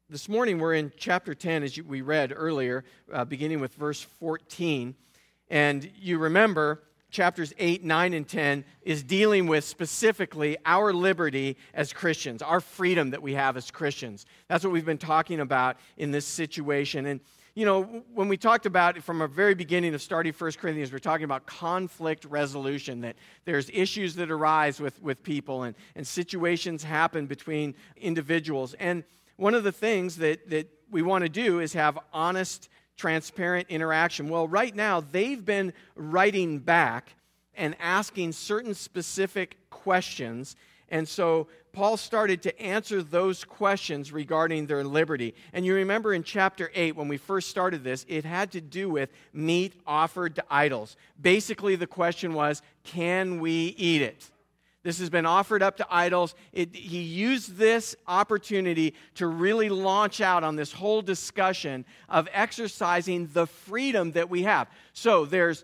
This morning we're in chapter 10, as we read earlier, beginning with verse 14. And you remember chapters 8, 9, and 10 is dealing with specifically our liberty as Christians, our freedom that we have as Christians. That's what we've been talking about in this situation. And, you know, when we talked about it from a very beginning of starting 1 Corinthians, we're talking about conflict resolution, that there's issues that arise with people and situations happen between individuals. And one of the things that we want to do is have honest, transparent interaction. Well, right now, they've been writing back and asking certain specific questions. And so Paul started to answer those questions regarding their liberty. And you remember in chapter 8, when we first started this, it had to do with meat offered to idols. Basically, the question was, can we eat it? This has been offered up to idols. He used this opportunity to really launch out on this whole discussion of exercising the freedom that we have. So there's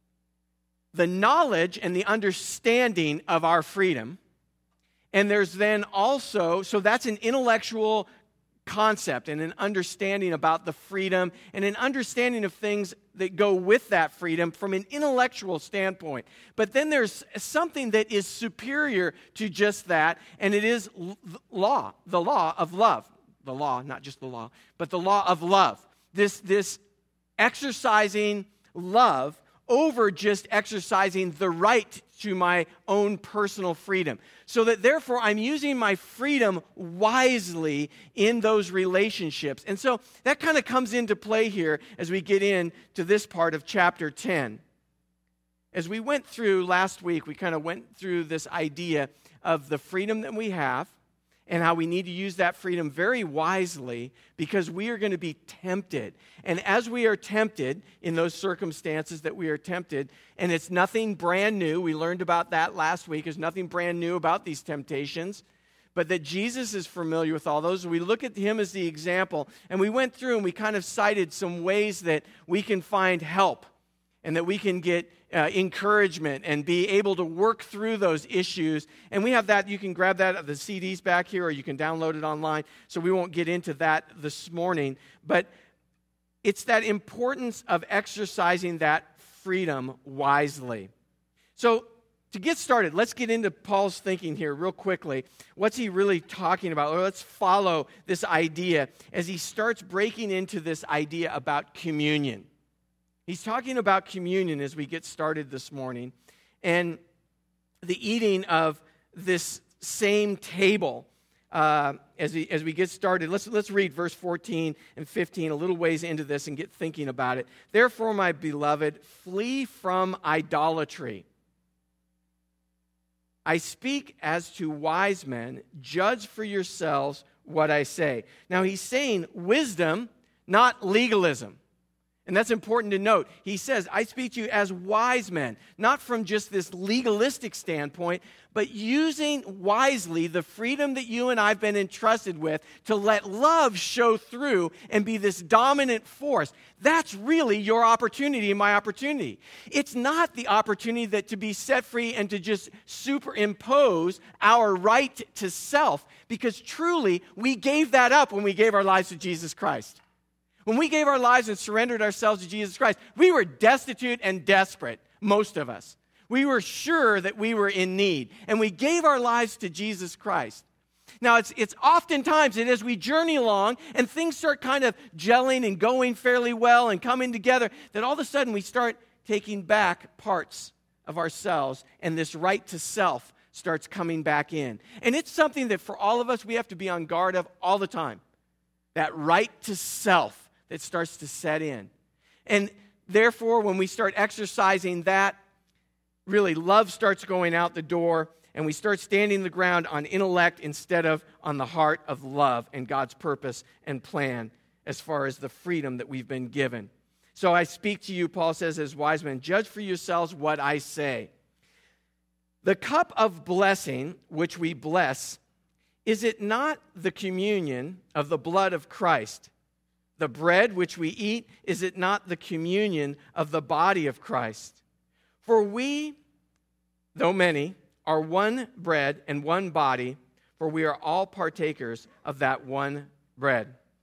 the knowledge and the understanding of our freedom. And there's then also, so that's an intellectual concept and an understanding about the freedom and an understanding of things that go with that freedom from an intellectual standpoint. But then there's something that is superior to just that, and it is law, the law of love. The law, not just the law, but the law of love. This exercising love over just exercising the right to my own personal freedom. So that therefore I'm using my freedom wisely in those relationships. And so that kind of comes into play here as we get into this part of chapter 10. As we went through last week, we kind of went through this idea of the freedom that we have and how we need to use that freedom very wisely because we are going to be tempted. And as we are tempted in those circumstances that we are tempted, and it's nothing brand new, we learned about that last week, there's nothing brand new about these temptations, but that Jesus is familiar with all those. We look at him as the example, and we went through and we kind of cited some ways that we can find help and that we can get encouragement and be able to work through those issues. And we have that. You can grab that at the CDs back here, or you can download it online. So we won't get into that this morning. But it's that importance of exercising that freedom wisely. So to get started, let's get into Paul's thinking here real quickly. What's he really talking about? Or let's follow this idea as he starts breaking into this idea about communion. He's talking about communion as we get started this morning, and the eating of this same table as we get started. Let's read verse 14 and 15 a little ways into this and get thinking about it. Therefore, my beloved, flee from idolatry. I speak as to wise men. Judge for yourselves what I say. Now, he's saying wisdom, not legalism. And that's important to note. He says, I speak to you as wise men, not from just this legalistic standpoint, but using wisely the freedom that you and I have been entrusted with to let love show through and be this dominant force. That's really your opportunity and my opportunity. It's not the opportunity that to be set free and to just superimpose our right to self, because truly we gave that up when we gave our lives to Jesus Christ. When we gave our lives and surrendered ourselves to Jesus Christ, we were destitute and desperate, most of us. We were sure that we were in need, and we gave our lives to Jesus Christ. Now, it's oftentimes that as we journey along and things start kind of gelling and going fairly well and coming together, that all of a sudden we start taking back parts of ourselves, and this right to self starts coming back in. And it's something that for all of us we have to be on guard of all the time, that right to self that starts to set in. And therefore, when we start exercising that, really love starts going out the door, and we start standing the ground on intellect instead of on the heart of love and God's purpose and plan as far as the freedom that we've been given. So I speak to you, Paul says, as wise men, judge for yourselves what I say. The cup of blessing which we bless, is it not the communion of the blood of Christ? The bread which we eat, is it not the communion of the body of Christ? For we, though many, are one bread and one body, for we are all partakers of that one bread.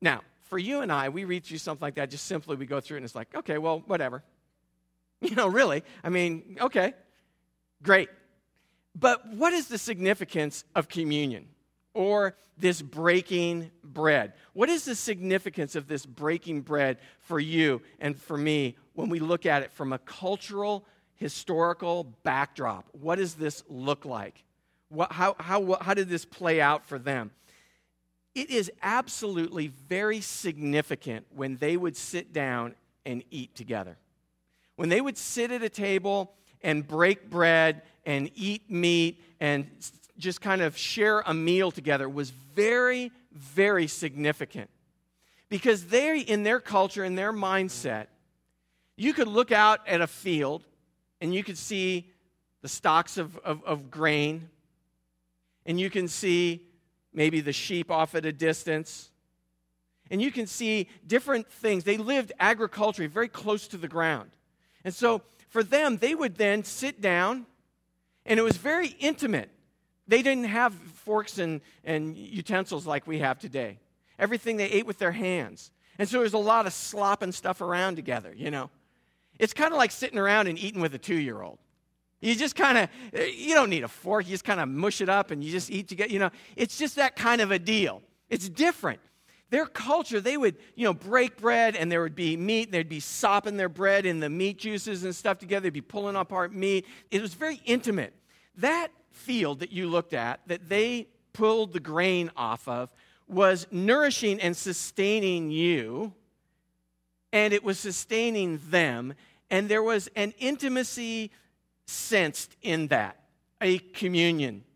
Now, for you and I, we read through something like that, just simply we go through it and it's like, okay, well, whatever. Really, okay, great. But what is the significance of communion or this breaking bread? What is the significance of this breaking bread for you and for me when we look at it from a cultural, historical backdrop? What does this look like? How did this play out for them? It is absolutely very significant when they would sit down and eat together. When they would sit at a table and break bread and eat meat and just kind of share a meal together was very, very significant. Because they, in their culture, in their mindset, you could look out at a field and you could see the stalks of grain, and you can see maybe the sheep off at a distance, and you can see different things. They lived agriculturally very close to the ground. And so for them, they would then sit down, and it was very intimate. They didn't have forks and utensils like we have today. Everything they ate with their hands. And so there's a lot of slopping stuff around together, It's kind of like sitting around and eating with a 2-year-old. You just kind of, you don't need a fork. You just kind of mush it up and you just eat together. It's just that kind of a deal. It's different. Their culture, they would, break bread and there would be meat. They'd be sopping their bread in the meat juices and stuff together. They'd be pulling apart meat. It was very intimate. That field that you looked at, that they pulled the grain off of, was nourishing and sustaining you, and it was sustaining them, and there was an intimacy sensed in that, a communion,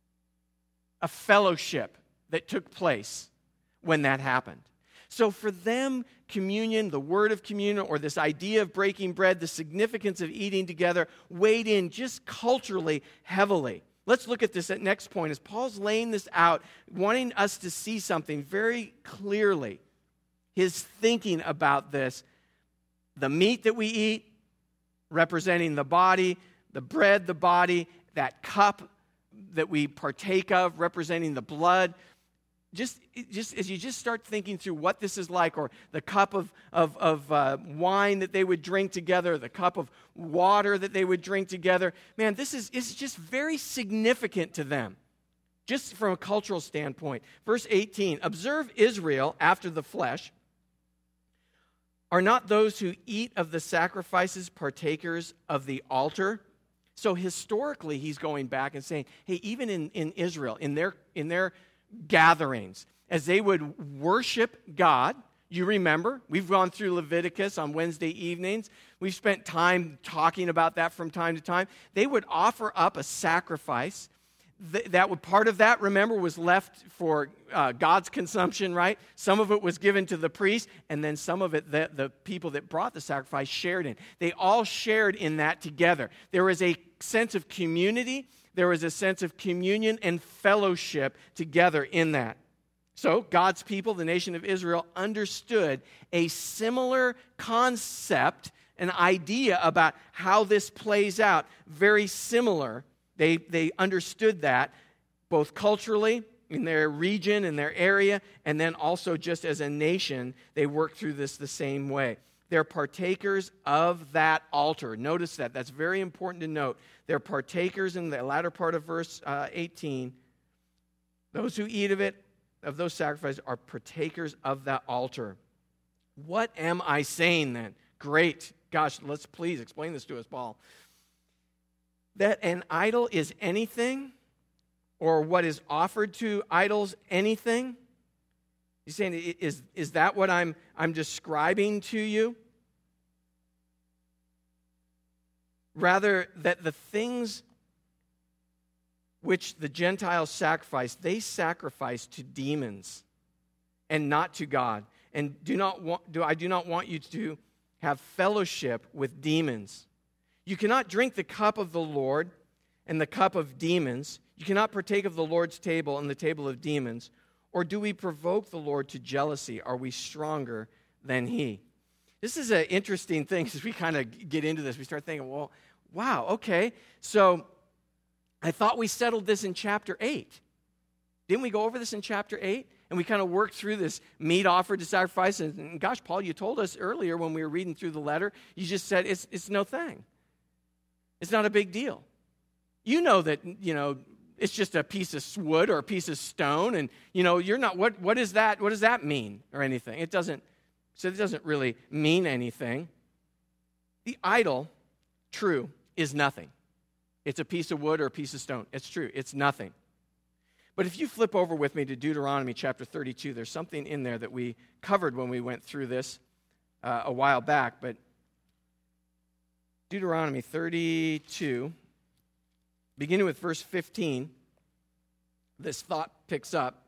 a fellowship that took place when that happened. So for them, communion, the word of communion, or this idea of breaking bread, the significance of eating together, weighed in just culturally heavily. Let's look at this next point as Paul's laying this out, wanting us to see something very clearly. His thinking about this, the meat that we eat, representing the body, the bread, the body, that cup that we partake of, representing the blood. Just as you just start thinking through what this is like, or the cup of wine that they would drink together, the cup of water that they would drink together, man, it's just very significant to them, just from a cultural standpoint. Verse 18, observe Israel after the flesh. Are not those who eat of the sacrifices partakers of the altar? So historically, he's going back and saying, hey, even in Israel, in their gatherings, as they would worship God, you remember, we've gone through Leviticus on Wednesday evenings. We've spent time talking about that from time to time. They would offer up a sacrifice. Part of that, remember, was left for God's consumption, right? Some of it was given to the priest, and then some of it the people that brought the sacrifice shared in. They all shared in that together. There was a sense of community. There was a sense of communion and fellowship together in that. So God's people, the nation of Israel, understood a similar concept, an idea about how this plays out, very similar. They understood that both culturally, in their region, in their area, and then also just as a nation, they worked through this the same way. They're partakers of that altar. Notice that. That's very important to note. They're partakers in the latter part of verse 18. Those who eat of it, of those sacrifices, are partakers of that altar. What am I saying then? Great. Gosh, let's please explain this to us, Paul. That an idol is anything, or what is offered to idols anything? He's saying, is that what I'm describing to you? Rather, that the things which the Gentiles sacrifice, they sacrifice to demons and not to God. And I do not want you to have fellowship with demons. You cannot drink the cup of the Lord and the cup of demons. You cannot partake of the Lord's table and the table of demons. Or do we provoke the Lord to jealousy? Are we stronger than He? This is an interesting thing as we kind of get into this. We start thinking, well, wow, okay. So I thought we settled this in chapter 8. Didn't we go over this in chapter 8? And we kind of worked through this meat offered to sacrifice. And gosh, Paul, you told us earlier when we were reading through the letter, you just said it's no thing. It's not a big deal. You know that, it's just a piece of wood or a piece of stone. And, you're not, what is that? What does that mean or anything? It doesn't really mean anything. The idol, true, is nothing. It's a piece of wood or a piece of stone. It's true. It's nothing. But if you flip over with me to Deuteronomy chapter 32, there's something in there that we covered when we went through this a while back. But Deuteronomy 32, beginning with verse 15, this thought picks up.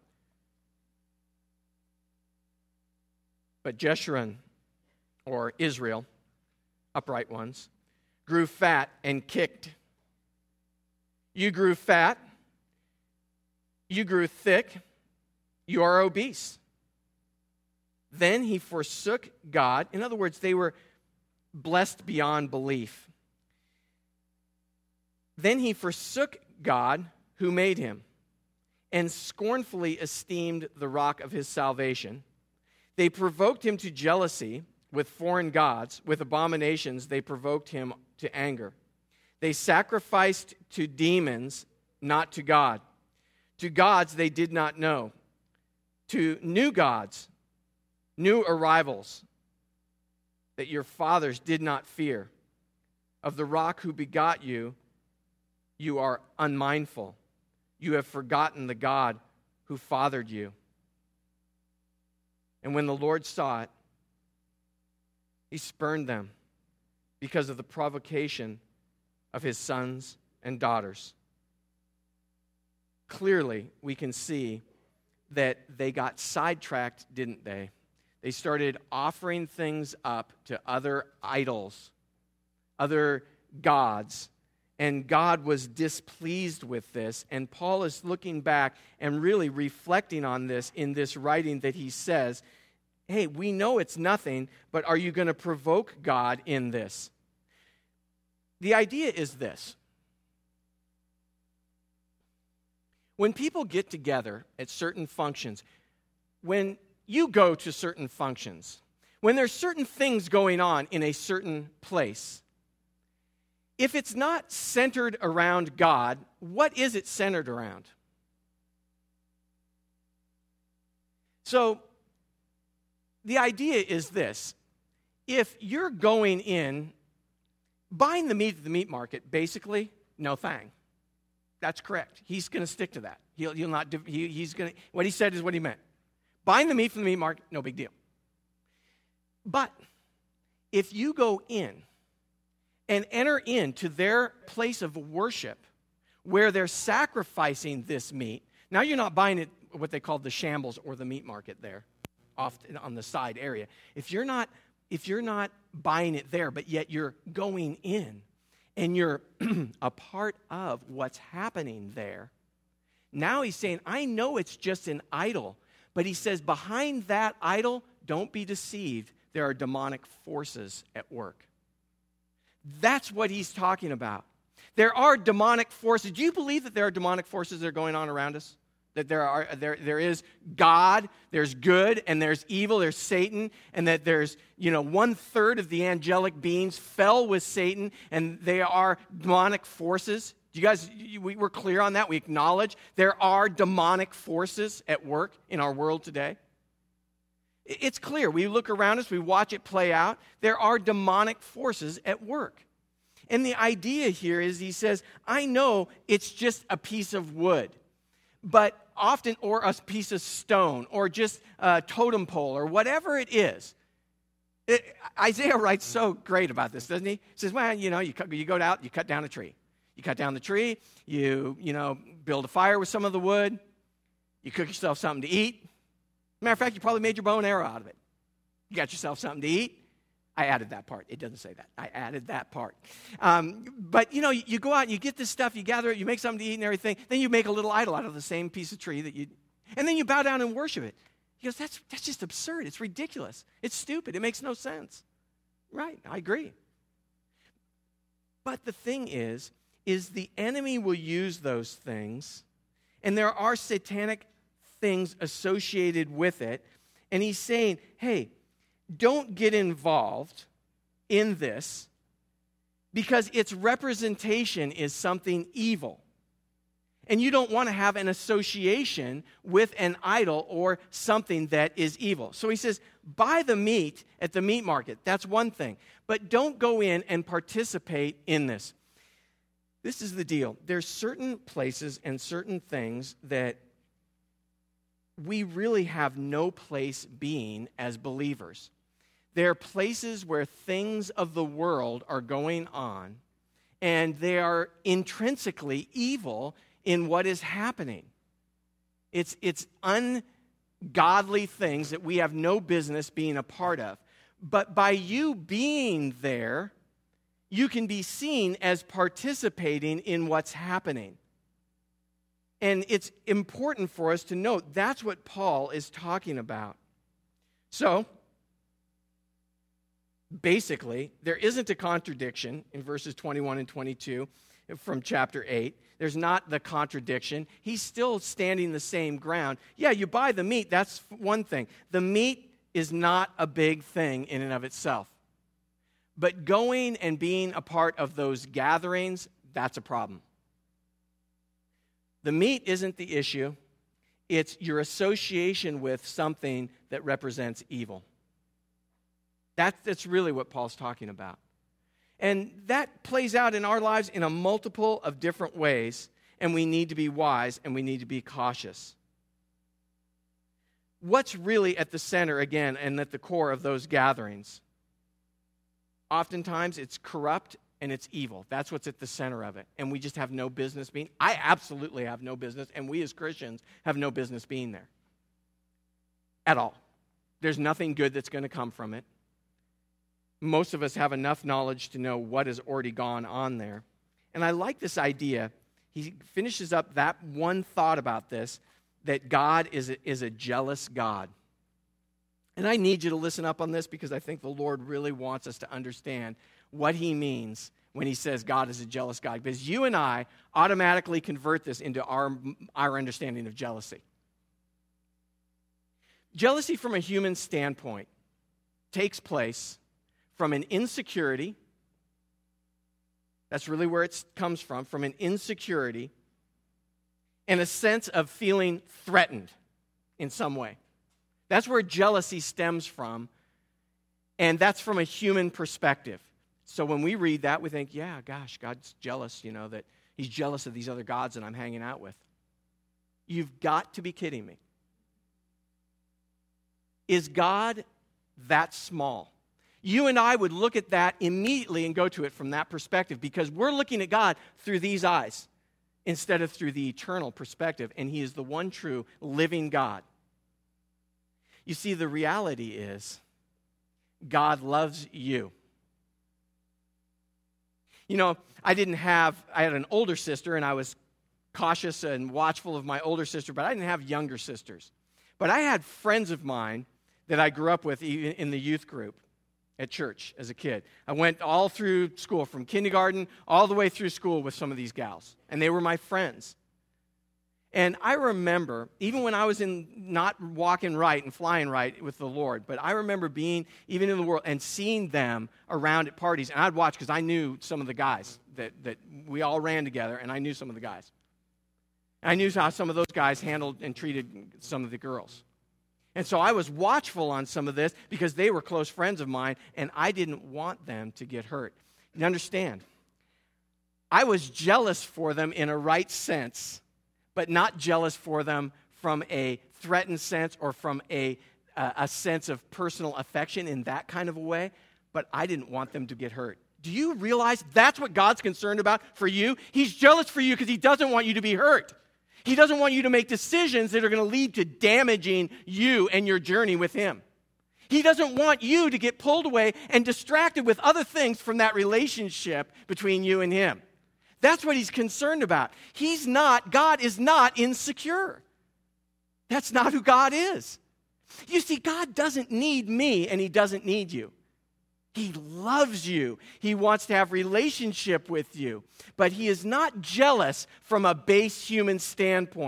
But Jeshurun, or Israel, upright ones, grew fat and kicked. You grew fat. You grew thick. You are obese. Then he forsook God. In other words, they were blessed beyond belief. Then he forsook God who made him and scornfully esteemed the rock of his salvation. They provoked him to jealousy with foreign gods. With abominations, they provoked him to anger. They sacrificed to demons, not to God. To gods they did not know. To new gods, new arrivals that your fathers did not fear. Of the rock who begot you, you are unmindful. You have forgotten the God who fathered you. And when the Lord saw it, he spurned them because of the provocation of his sons and daughters. Clearly, we can see that they got sidetracked, didn't they? They started offering things up to other idols, other gods, and God was displeased with this. And Paul is looking back and really reflecting on this in this writing that he says, hey, we know it's nothing, but are you going to provoke God in this? The idea is this. When people get together at certain functions, when you go to certain functions, when there's certain things going on in a certain place, if it's not centered around God, what is it centered around? So, the idea is this. If you're going in, buying the meat at the meat market, basically, no thing. That's correct. He's going to stick to that. He'll not. He's going to. What he said is what he meant. Buying the meat from the meat market, no big deal. But if you go in and enter into their place of worship, where they're sacrificing this meat, now you're not buying it what they call the shambles or the meat market there, off on the side area. If you're not buying it there, but yet you're going in and you're a part of what's happening there, now he's saying, I know it's just an idol, but he says behind that idol, don't be deceived, there are demonic forces at work. That's what he's talking about. There are demonic forces. Do you believe that there are demonic forces that are going on around us? That there is God, there's good, and there's evil, there's Satan, and that there's, 1/3 of the angelic beings fell with Satan, and they are demonic forces. Do you guys, we're clear on that? We acknowledge there are demonic forces at work in our world today. It's clear. We look around us, we watch it play out. There are demonic forces at work. And the idea here is he says, I know it's just a piece of wood, but often, or a piece of stone, or just a totem pole, or whatever it is. Isaiah writes so great about this, doesn't he? He says, well, you go out, you cut down a tree. You cut down the tree, you build a fire with some of the wood, you cook yourself something to eat. Matter of fact, you probably made your bow and arrow out of it. You got yourself something to eat. I added that part. It doesn't say that. I added that part. But, you go out and you get this stuff, you gather it, you make something to eat and everything. Then you make a little idol out of the same piece of tree and then you bow down and worship it. He goes, that's just absurd. It's ridiculous. It's stupid. It makes no sense. Right, I agree. But the thing is the enemy will use those things, and there are satanic things associated with it. And he's saying, hey, don't get involved in this because its representation is something evil. And you don't want to have an association with an idol or something that is evil. So he says, buy the meat at the meat market. That's one thing. But don't go in and participate in this. This is the deal. There's certain places and certain things that we really have no place being as believers. There are places where things of the world are going on, and they are intrinsically evil in what is happening. It's ungodly things that we have no business being a part of. But by you being there, you can be seen as participating in what's happening. And it's important for us to note that's what Paul is talking about. So, basically, there isn't a contradiction in verses 21 and 22 from chapter 8. There's not the contradiction. He's still standing the same ground. Yeah, you buy the meat, that's one thing. The meat is not a big thing in and of itself. But going and being a part of those gatherings, that's a problem. The meat isn't the issue. It's your association with something that represents evil. That's really what Paul's talking about. And that plays out in our lives in a multiple of different ways, and we need to be wise and we need to be cautious. What's really at the center, again, and at the core of those gatherings? Oftentimes it's corrupt and it's evil. That's what's at the center of it. And we just have no business being. I absolutely have no business, and we as Christians have no business being there. At all. There's nothing good that's going to come from it. Most of us have enough knowledge to know what has already gone on there. And I like this idea. He finishes up that one thought about this, that God is a jealous God. And I need you to listen up on this because I think the Lord really wants us to understand what he means when he says God is a jealous God. Because you and I automatically convert this into our understanding of jealousy. Jealousy from a human standpoint takes place from an insecurity. That's really where it comes from an insecurity and a sense of feeling threatened in some way. That's where jealousy stems from, and that's from a human perspective. So when we read that, we think, yeah, gosh, God's jealous, that he's jealous of these other gods that I'm hanging out with. You've got to be kidding me. Is God that small? You and I would look at that immediately and go to it from that perspective because we're looking at God through these eyes instead of through the eternal perspective, and he is the one true living God. You see, the reality is God loves you. I had an older sister, and I was cautious and watchful of my older sister, but I didn't have younger sisters. But I had friends of mine that I grew up with in the youth group at church as a kid. I went all through school, from kindergarten all the way through school with some of these gals, and they were my friends. And I remember, even when I was not walking right and flying right with the Lord, but I remember being even in the world and seeing them around at parties, and I'd watch because I knew some of the guys that we all ran together, and I knew some of the guys. I knew how some of those guys handled and treated some of the girls. And so I was watchful on some of this because they were close friends of mine, and I didn't want them to get hurt. You understand? I was jealous for them in a right sense, but not jealous for them from a threatened sense or from a sense of personal affection in that kind of a way, but I didn't want them to get hurt. Do you realize that's what God's concerned about for you? He's jealous for you because he doesn't want you to be hurt. He doesn't want you to make decisions that are going to lead to damaging you and your journey with him. He doesn't want you to get pulled away and distracted with other things from that relationship between you and him. That's what he's concerned about. God is not insecure. That's not who God is. You see, God doesn't need me and he doesn't need you. He loves you. He wants to have relationship with you. But he is not jealous from a base human standpoint.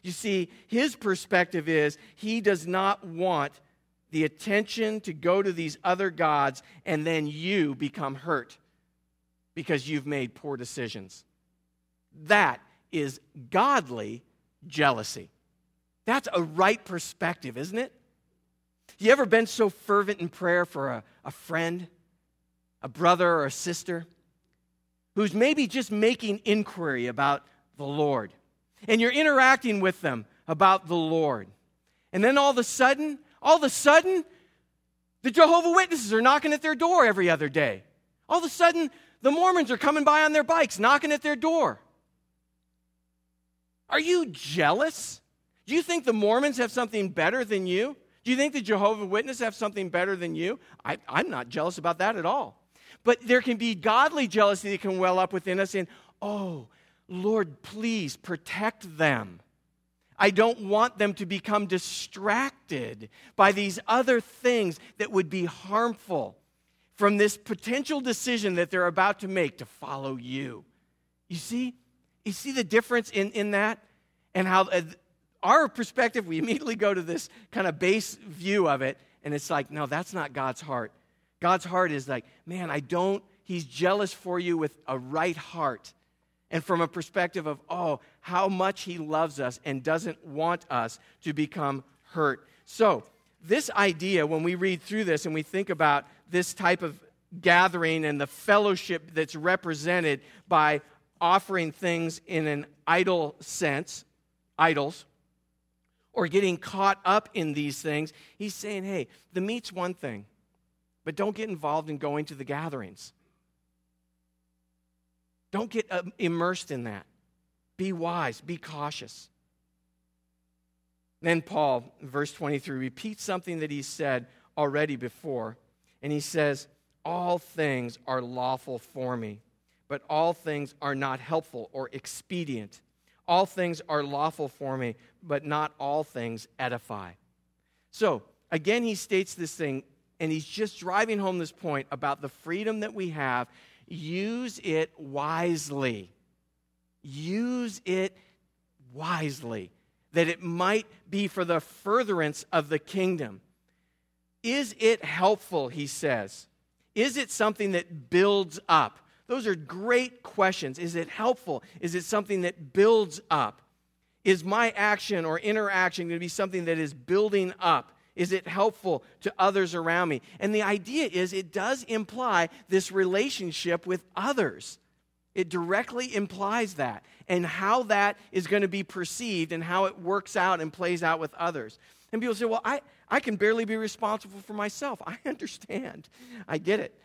You see, his perspective is he does not want the attention to go to these other gods and then you become hurt because you've made poor decisions. That is godly jealousy. That's a right perspective, isn't it? You ever been so fervent in prayer for a friend, a brother or a sister, who's maybe just making inquiry about the Lord, and you're interacting with them about the Lord, and then all of a sudden, the Jehovah's Witnesses are knocking at their door every other day. All of a sudden, the Mormons are coming by on their bikes, knocking at their door. Are you jealous? Do you think the Mormons have something better than you? Do you think the Jehovah's Witnesses have something better than you? I'm not jealous about that at all. But there can be godly jealousy that can well up within us in, oh, Lord, please protect them. I don't want them to become distracted by these other things that would be harmful from this potential decision that they're about to make to follow you. You see the difference in that? And how our perspective, we immediately go to this kind of base view of it, and it's like, no, that's not God's heart. God's heart is like, man, he's jealous for you with a right heart. And from a perspective of, oh, how much he loves us and doesn't want us to become hurt. So, this idea, when we read through this and we think about this type of gathering and the fellowship that's represented by offering things in an idol sense, idols, or getting caught up in these things, he's saying, hey, the meat's one thing, but don't get involved in going to the gatherings. Don't get immersed in that. Be wise, be cautious. Then Paul, verse 23, repeats something that he said already before, and he says, all things are lawful for me, but all things are not helpful or expedient. All things are lawful for me, but not all things edify. So, again, he states this thing, and he's just driving home this point about the freedom that we have. Use it wisely. Use it wisely, that it might be for the furtherance of the kingdom. Is it helpful, he says? Is it something that builds up? Those are great questions. Is it helpful? Is it something that builds up? Is my action or interaction going to be something that is building up? Is it helpful to others around me? And the idea is it does imply this relationship with others. It directly implies that, and how that is going to be perceived and how it works out and plays out with others. And people say, well, I can barely be responsible for myself. I understand. I get it.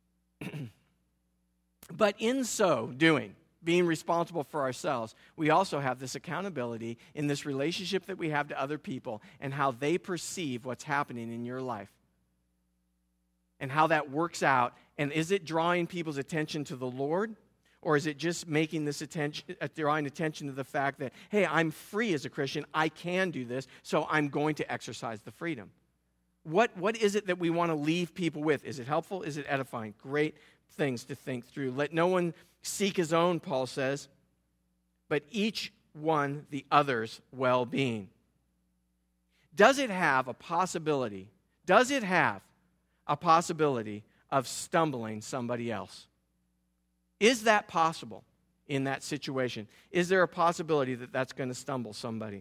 But in so doing, being responsible for ourselves, we also have this accountability in this relationship that we have to other people and how they perceive what's happening in your life and how that works out. And is it drawing people's attention to the Lord, or is it just making this drawing attention to the fact that, hey, I'm free as a Christian, I can do this, so I'm going to exercise the freedom? What is it that we want to leave people with? Is it helpful? Is it edifying? Great things to think through. Let no one seek his own, Paul says, but each one the other's well-being. Does it have a possibility? Does it have a possibility of stumbling somebody else? Is that possible in that situation? Is there a possibility that that's going to stumble somebody?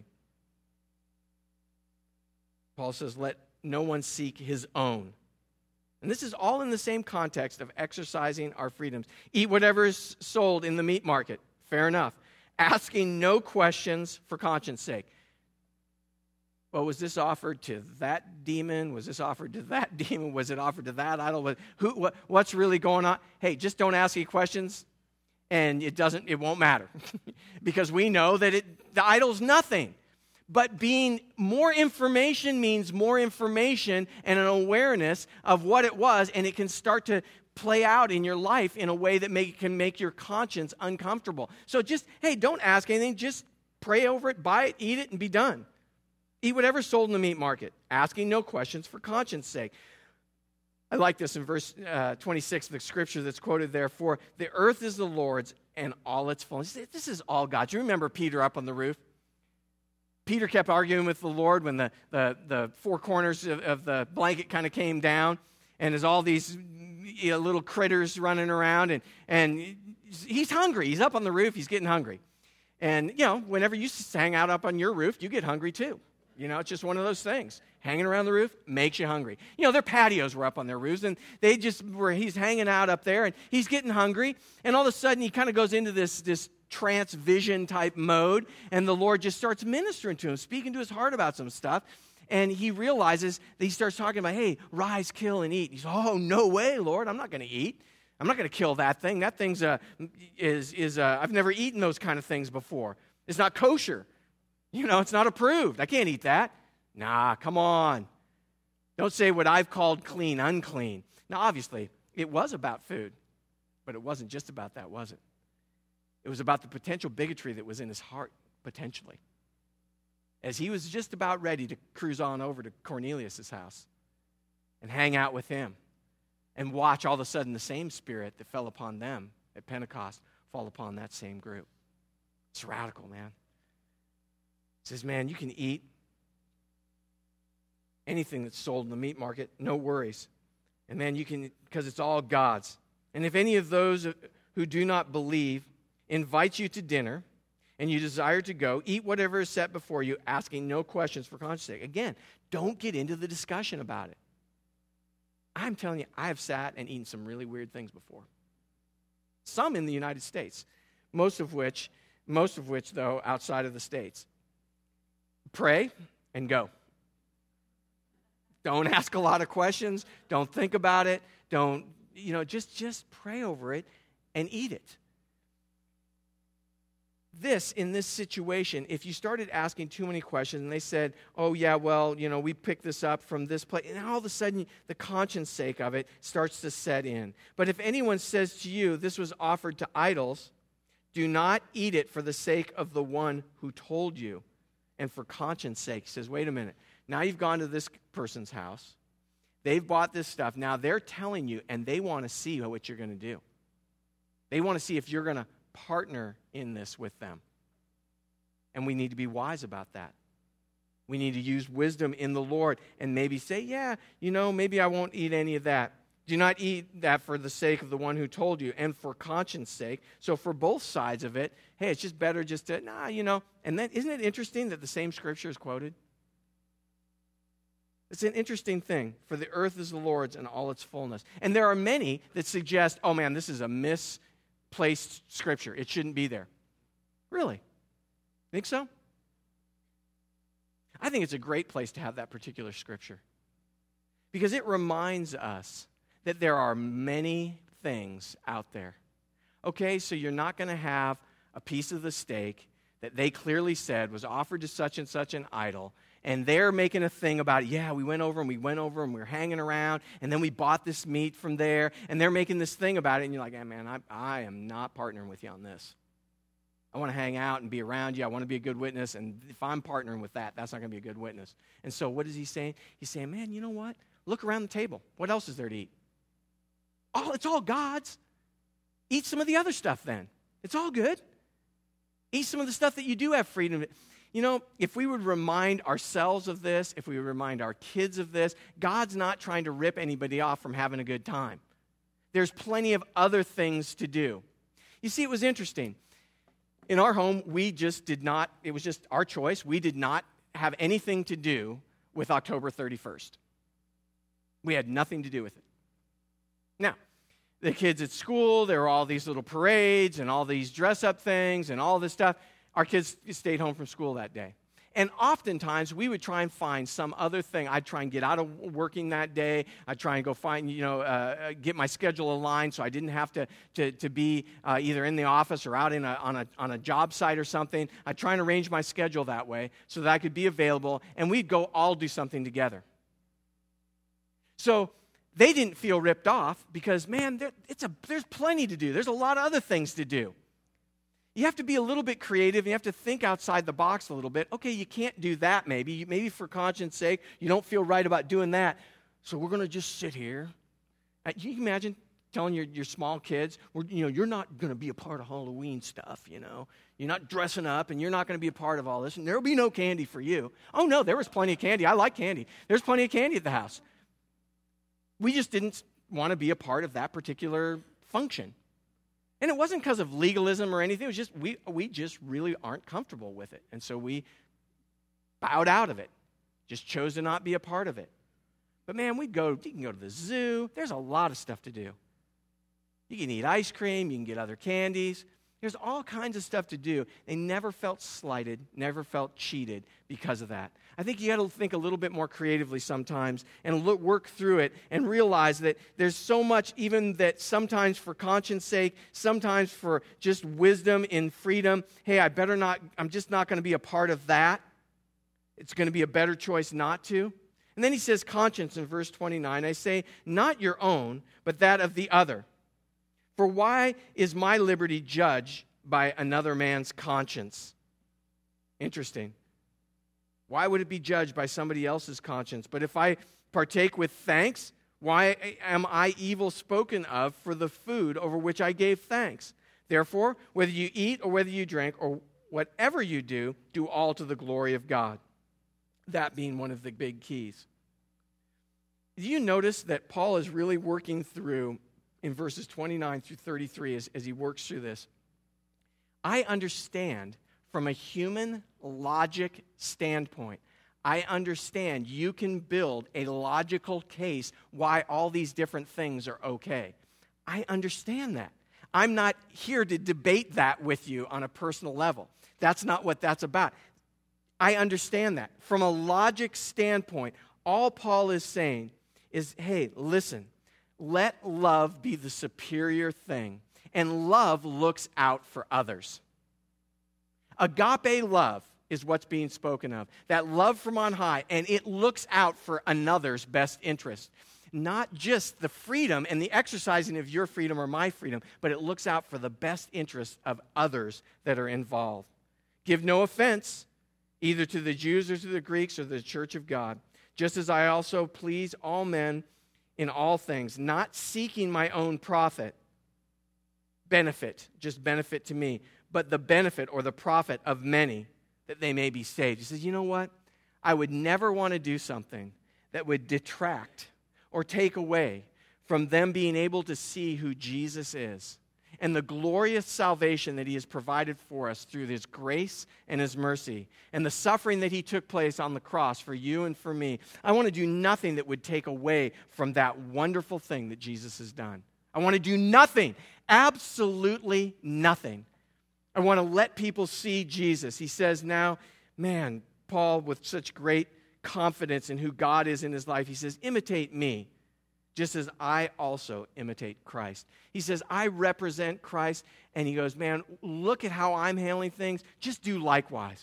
Paul says, let no one seek his own. And this is all in the same context of exercising our freedoms. Eat whatever is sold in the meat market. Fair enough. Asking no questions for conscience sake. Well, was this offered to that demon? Was this offered to that demon? Was it offered to that idol? What's really going on? Hey, just don't ask any questions, and it won't matter. Because we know that the idol's nothing. But being more information means more information and an awareness of what it was, and it can start to play out in your life in a way that can make your conscience uncomfortable. So just, hey, don't ask anything. Just pray over it, buy it, eat it, and be done. Eat whatever's sold in the meat market, asking no questions for conscience sake. I like this in verse 26 of the scripture that's quoted there. For the earth is the Lord's and all its fullness. This is all God. Do you remember Peter up on the roof? Peter kept arguing with the Lord when the four corners of the blanket kind of came down, and there's all these little critters running around, and he's hungry. He's up on the roof. He's getting hungry. And, whenever you hang out up on your roof, you get hungry too. It's just one of those things. Hanging around the roof makes you hungry. Their patios were up on their roofs, and he's hanging out up there, and he's getting hungry, and all of a sudden he kind of goes into this trance vision type mode, and the Lord just starts ministering to him, speaking to his heart about some stuff, and he realizes that he starts talking about, hey, rise, kill, and eat. He's, oh, no way, Lord, I'm not going to eat. I'm not going to kill that thing. That thing's I've never eaten those kind of things before. It's not kosher. It's not approved. I can't eat that. Nah, come on. Don't say what I've called clean, unclean. Now, obviously, it was about food, but it wasn't just about that, was it? It was about the potential bigotry that was in his heart, potentially. As he was just about ready to cruise on over to Cornelius' house and hang out with him and watch all of a sudden the same spirit that fell upon them at Pentecost fall upon that same group. It's radical, man. It says, man, you can eat anything that's sold in the meat market, no worries. And man, you can, because it's all God's. And if any of those who do not believe invite you to dinner and you desire to go, eat whatever is set before you, asking no questions for conscience sake. Again, don't get into the discussion about it. I'm telling you, I have sat and eaten some really weird things before. Some in the United States, most of which, though, outside of the States. Pray and go. Don't ask a lot of questions. Don't think about it. Don't, just pray over it and eat it. In this situation, if you started asking too many questions and they said, oh, yeah, well, we picked this up from this place, and all of a sudden the conscience sake of it starts to set in. But if anyone says to you, this was offered to idols, do not eat it for the sake of the one who told you and for conscience sake. He says, wait a minute. Now you've gone to this person's house. They've bought this stuff. Now they're telling you, and they want to see what you're going to do. They want to see if you're going to partner in this with them. And we need to be wise about that. We need to use wisdom in the Lord and maybe say, yeah, maybe I won't eat any of that. Do not eat that for the sake of the one who told you and for conscience sake. So for both sides of it, hey, it's just better just to, And then isn't it interesting that the same scripture is quoted? It's an interesting thing. For the earth is the Lord's and all its fullness. And there are many that suggest, oh man, this is a misplaced scripture. It shouldn't be there. Really? Think so? I think it's a great place to have that particular scripture. Because it reminds us that there are many things out there. Okay, so you're not going to have a piece of the steak that they clearly said was offered to such and such an idol, and they're making a thing about it. Yeah, we went over and we were hanging around, and then we bought this meat from there, and they're making this thing about it, and you're like, hey, man, I am not partnering with you on this. I want to hang out and be around you. I want to be a good witness, and if I'm partnering with that, that's not going to be a good witness. And so what is he saying? He's saying, man, you know what? Look around the table. What else is there to eat? It's all God's. Eat some of the other stuff then. It's all good. Eat some of the stuff that you do have freedom. If we would remind ourselves of this, if we would remind our kids of this, God's not trying to rip anybody off from having a good time. There's plenty of other things to do. You see, it was interesting. In our home, it was just our choice. We did not have anything to do with October 31st. We had nothing to do with it. Now, the kids at school, there were all these little parades and all these dress-up things and all this stuff. Our kids stayed home from school that day. And oftentimes, we would try and find some other thing. I'd try and get out of working that day. I'd try and go find, get my schedule aligned so I didn't have to be either in the office or out on a job site or something. I'd try and arrange my schedule that way so that I could be available, and we'd go all do something together. So they didn't feel ripped off because, man, there's plenty to do. There's a lot of other things to do. You have to be a little bit creative. You have to think outside the box a little bit. Okay, you can't do that maybe. Maybe for conscience sake, you don't feel right about doing that. So we're going to just sit here. Can you imagine telling your small kids, you're not going to be a part of Halloween stuff, You're not dressing up, and you're not going to be a part of all this, and there'll be no candy for you. Oh, no, there was plenty of candy. I like candy. There's plenty of candy at the house. We just didn't want to be a part of that particular function. And it wasn't because of legalism or anything. It was just we just really aren't comfortable with it. And so we bowed out of it, just chose to not be a part of it. But man, you can go to the zoo. There's a lot of stuff to do. You can eat ice cream. You can get other candies. There's all kinds of stuff to do. They never felt slighted, never felt cheated because of that. I think you got to think a little bit more creatively sometimes and work through it and realize that there's so much, even that sometimes for conscience sake, sometimes for just wisdom in freedom, hey, I'm just not going to be a part of that. It's going to be a better choice not to. And then he says conscience in verse 29. I say, not your own, but that of the other. For why is my liberty judged by another man's conscience? Interesting. Why would it be judged by somebody else's conscience? But if I partake with thanks, why am I evil spoken of for the food over which I gave thanks? Therefore, whether you eat or whether you drink or whatever you do, do all to the glory of God. That being one of the big keys. Do you notice that Paul is really working through in verses 29 through 33 as he works through this? I understand from a human logic standpoint, I understand you can build a logical case why all these different things are okay. I understand that. I'm not here to debate that with you on a personal level. That's not what that's about. I understand that. From a logic standpoint, all Paul is saying is, hey, listen, let love be the superior thing, and love looks out for others. Agape love is what's being spoken of. That love from on high, and it looks out for another's best interest. Not just the freedom and the exercising of your freedom or my freedom, but it looks out for the best interest of others that are involved. Give no offense, either to the Jews or to the Greeks or the church of God, just as I also please all men in all things, not seeking my own benefit, just benefit to me, but the benefit or the profit of many, that they may be saved. He says, you know what? I would never want to do something that would detract or take away from them being able to see who Jesus is and the glorious salvation that he has provided for us through his grace and his mercy and the suffering that he took place on the cross for you and for me. I want to do nothing that would take away from that wonderful thing that Jesus has done. I want to do nothing, absolutely nothing. I want to let people see Jesus. He says now, man, Paul, with such great confidence in who God is in his life, he says, imitate me, just as I also imitate Christ. He says, I represent Christ, and he goes, man, look at how I'm handling things. Just do likewise.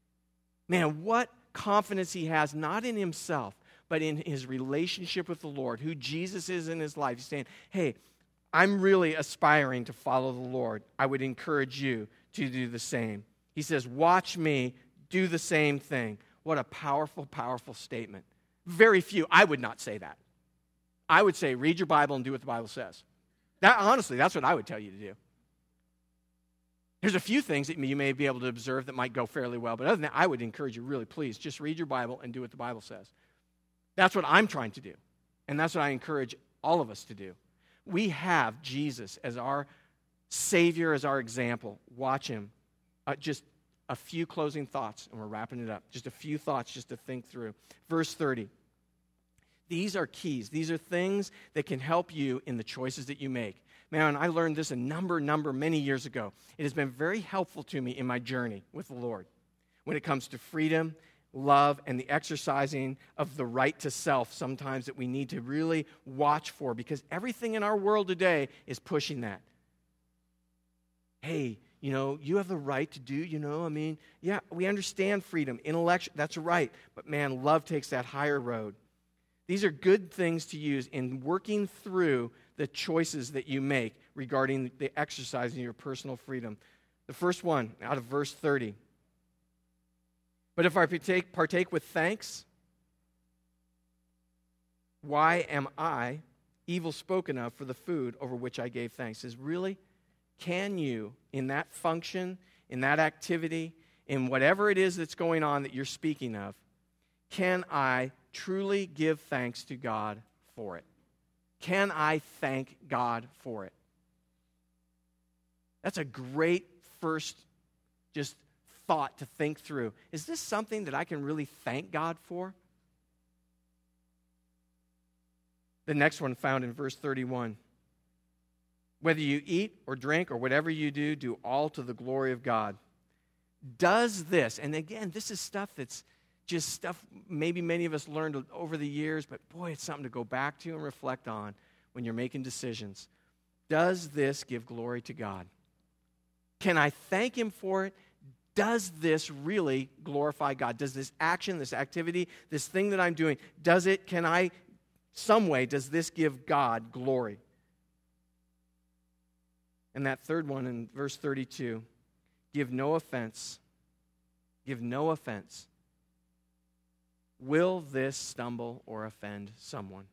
Man, what confidence he has, not in himself, but in his relationship with the Lord, who Jesus is in his life. He's saying, hey, I'm really aspiring to follow the Lord. I would encourage you to do the same. He says, watch me do the same thing. What a powerful, powerful statement. Very few, I would not say that. I would say, read your Bible and do what the Bible says. Honestly, that's what I would tell you to do. There's a few things that you may be able to observe that might go fairly well, but other than that, I would encourage you, really, please, just read your Bible and do what the Bible says. That's what I'm trying to do, and that's what I encourage all of us to do. We have Jesus as our Savior, as our example. Watch him. Just a few closing thoughts, and we're wrapping it up. Just a few thoughts just to think through. Verse 30. These are keys. These are things that can help you in the choices that you make. Man, I learned this many years ago. It has been very helpful to me in my journey with the Lord when it comes to freedom, love, and the exercising of the right to self sometimes that we need to really watch for, because everything in our world today is pushing that. Hey, you have the right to do, yeah, we understand freedom, intellectual, that's right. But man, love takes that higher road. These are good things to use in working through the choices that you make regarding the exercising of your personal freedom. The first one, out of verse 30. But if I partake with thanks, why am I evil spoken of for the food over which I gave thanks. Is really, can you, in that function, in that activity, in whatever it is that's going on that you're speaking of, can I truly give thanks to God for it? Can I thank God for it? That's a great first just thought to think through. Is this something that I can really thank God for? The next one found in verse 31. Whether you eat or drink or whatever you do, do all to the glory of God. Does this, and again, this is stuff that's just stuff maybe many of us learned over the years, but boy, it's something to go back to and reflect on when you're making decisions. Does this give glory to God? Can I thank Him for it? Does this really glorify God? Does this action, this activity, this thing that I'm doing, does this give God glory? And that third one in verse 32, give no offense. Give no offense. Will this stumble or offend someone?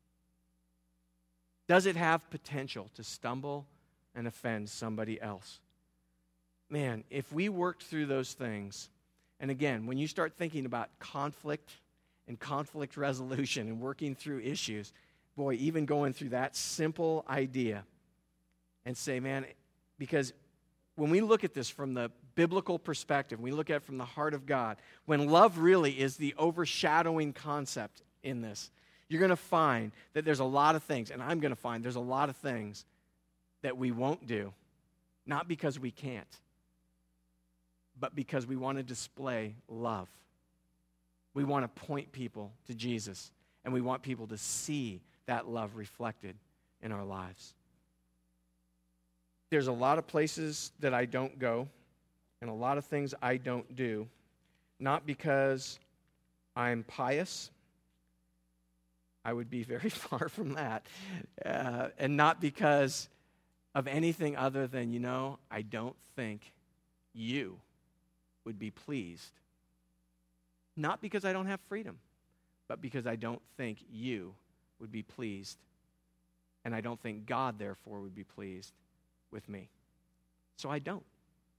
Does it have potential to stumble and offend somebody else? Man, if we worked through those things, and again, when you start thinking about conflict and conflict resolution and working through issues, boy, even going through that simple idea and say, man, because when we look at this from the biblical perspective, we look at it from the heart of God, when love really is the overshadowing concept in this, you're going to find that there's a lot of things, and I'm going to find there's a lot of things that we won't do, not because we can't, but because we want to display love. We want to point people to Jesus, and we want people to see that love reflected in our lives. There's a lot of places that I don't go, and a lot of things I don't do, not because I'm pious. I would be very far from that. And not because of anything other than, I don't think you would be pleased. Not because I don't have freedom, but because I don't think you would be pleased. And I don't think God, therefore, would be pleased with me. So I don't.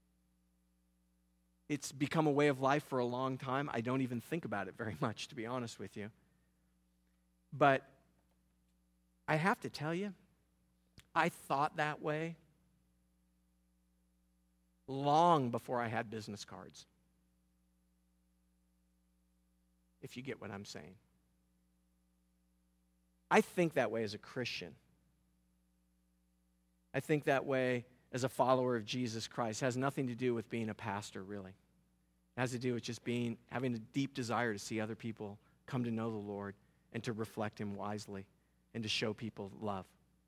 It's become a way of life for a long time. I don't even think about it very much, to be honest with you. But I have to tell you, I thought that way long before I had business cards. If you get what I'm saying. I think that way as a Christian. I think that way as a follower of Jesus Christ. It has nothing to do with being a pastor, really. It has to do with just having a deep desire to see other people come to know the Lord and to reflect Him wisely and to show people love.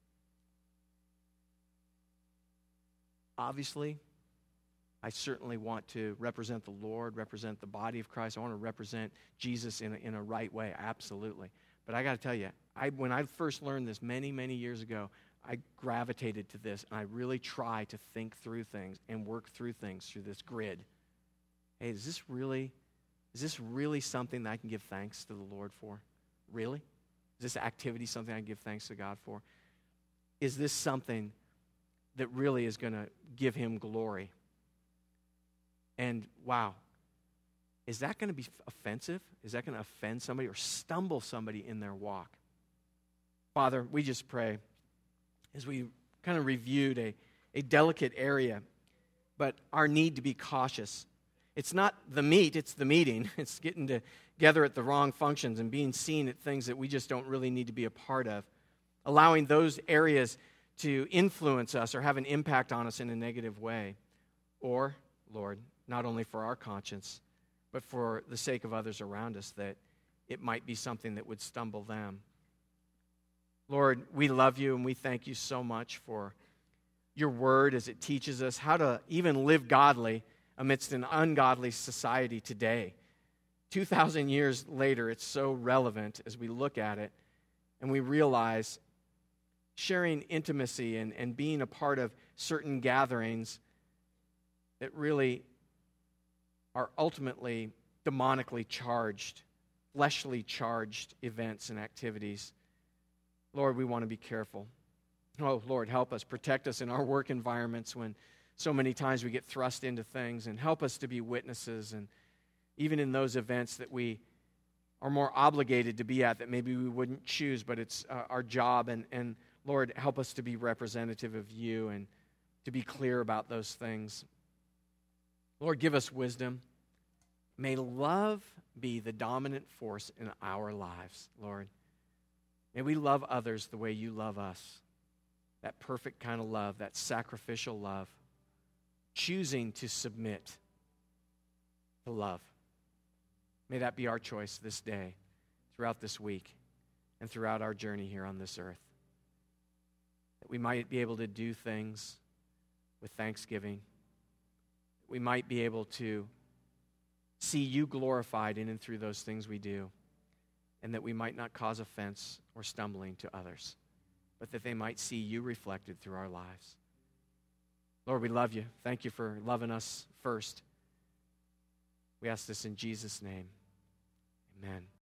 Obviously, I certainly want to represent the Lord, represent the body of Christ. I want to represent Jesus in a right way, absolutely. But I got to tell you, when I first learned this many, many years ago, I gravitated to this, and I really try to think through things and work through things through this grid. Hey, is this really something that I can give thanks to the Lord for? Really? Is this activity something I can give thanks to God for? Is this something that really is going to give Him glory? And wow, is that going to be offensive? Is that going to offend somebody or stumble somebody in their walk? Father, we just pray as we kind of reviewed a delicate area, but our need to be cautious. It's not the meat, it's the meeting. It's getting together at the wrong functions and being seen at things that we just don't really need to be a part of. Allowing those areas to influence us or have an impact on us in a negative way. Or, Lord, not only for our conscience, but for the sake of others around us, that it might be something that would stumble them. Lord, we love you and we thank you so much for your word as it teaches us how to even live godly amidst an ungodly society today. 2,000 years later, it's so relevant as we look at it and we realize sharing intimacy and being a part of certain gatherings that really are ultimately demonically charged, fleshly charged events and activities Lord, we want to be careful. Oh, Lord, help us. Protect us in our work environments when so many times we get thrust into things, and help us to be witnesses, and even in those events that we are more obligated to be at that maybe we wouldn't choose, but it's our job. And Lord, help us to be representative of you and to be clear about those things. Lord, give us wisdom. May love be the dominant force in our lives, Lord. May we love others the way you love us. That perfect kind of love, that sacrificial love. Choosing to submit to love. May that be our choice this day, throughout this week, and throughout our journey here on this earth. That we might be able to do things with thanksgiving. We might be able to see you glorified in and through those things we do, and that we might not cause offense or stumbling to others, but that they might see you reflected through our lives. Lord, we love you. Thank you for loving us first. We ask this in Jesus' name. Amen.